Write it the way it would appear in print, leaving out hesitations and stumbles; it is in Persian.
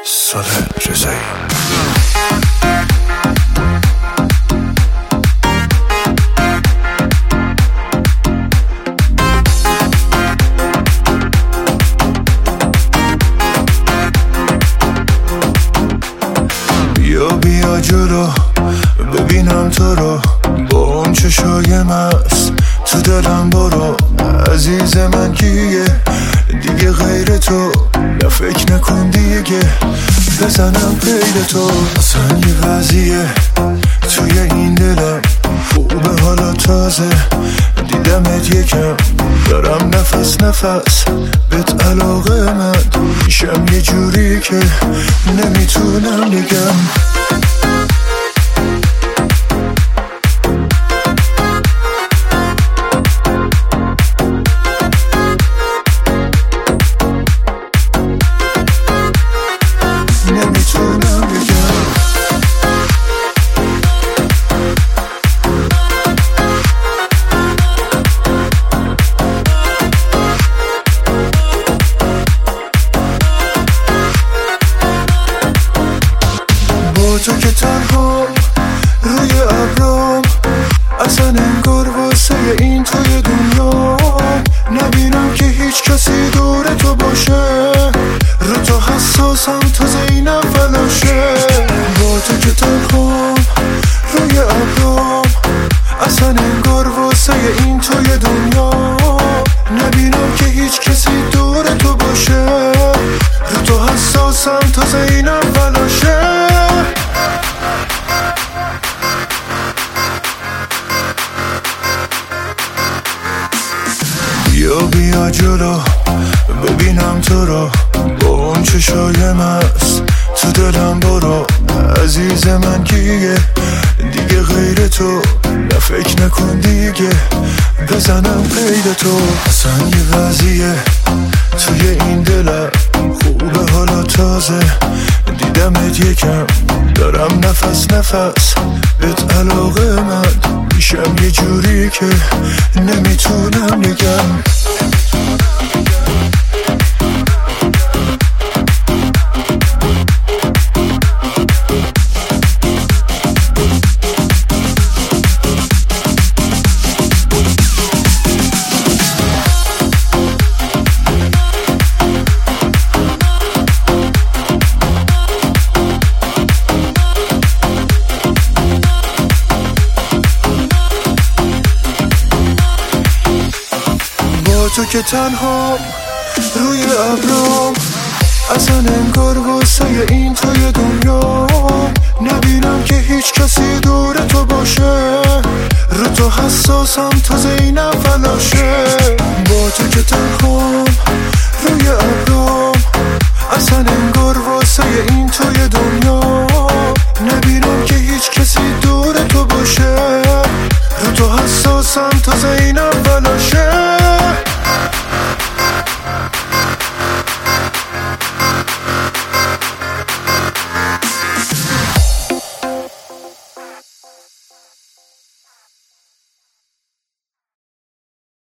صادق رضایی. بیا جلو ببینم تو رو، با اون چشای مست تو دلم برو. عزیز من کیه دیگه غیر تو؟ نه فکر نکن دیگه بزنم قید تو. اصلا یه وضعیه توی این دلم خوبه حالا تازه دیدمت یکم، دارم نفس نفس بهت علاقه من میشم یه جوری که نمیتونم بگم. تو که تنها روی ابرام، اصلا انگار واسه این توی دنیا نبینم که هیچ کسی دور تو باشه. رو تو حساسم تازه اینم فلاشه. با تو که تنها روی ابرام، اصلا انگار واسه این توی دنیا نبینم که هیچ کسی دور تو باشه. رو تو حساسم تازه اینم فلاشه. بیا جلو ببینم تو رو، با اون چشای مست تو دلم برو. عزیز من کیه دیگه غیر تو؟ نه فکر نکن دیگه بزنم قید تو. اصلا یه وضعیه توی این دلم خوبه حالا تازه دیدمت یکم، دارم نفس نفس بهت علاقه من میشم یه جوری که نمیتونم بگم. تو که تنها روی ابرام، اصلا انگار واسه این توی دنیا نبینم که هیچ کسی دور تو باشه. رو تو حساسم تازه اینم فلاشه. با تو که تنها روی ابرام، اصلا انگار واسه این توی دنیا